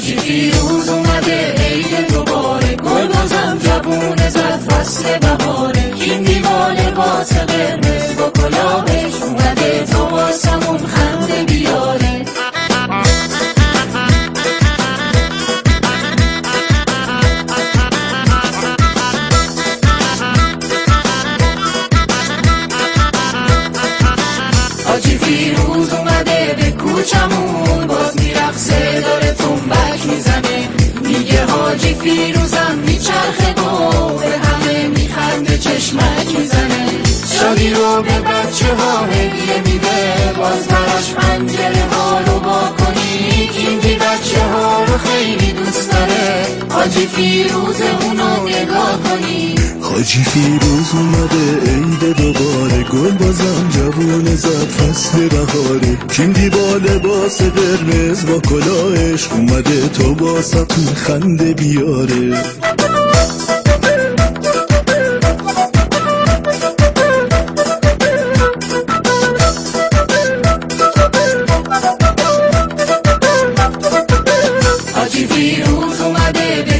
حاجی فیروز اومده عید دوباره، گل بازم جوونه زد فصل بهاره. این دیوا لباس قرمز با کلاهش اومده تا واسمون خنده بیاره. حاجی فیروز اومده به کوچمون، باز میرقصه داره تنبک میزنه. میگه حاجی فیروزم میچرخه و به همه میخنده چشمک میزنه. شادی رو به بچه ها هدیه میده، باز براش پنجره ها رو با کنید. این بچه ها رو خیلی دوست داره، حاجی فیروز اونو نگاه کنید. حاجی فیروز اومده عید دوباره، گل بازم جوونه زد فصل بهاره. کیندی با لباس قرمز با کلاهش اومده تا واسطون خنده بیاره.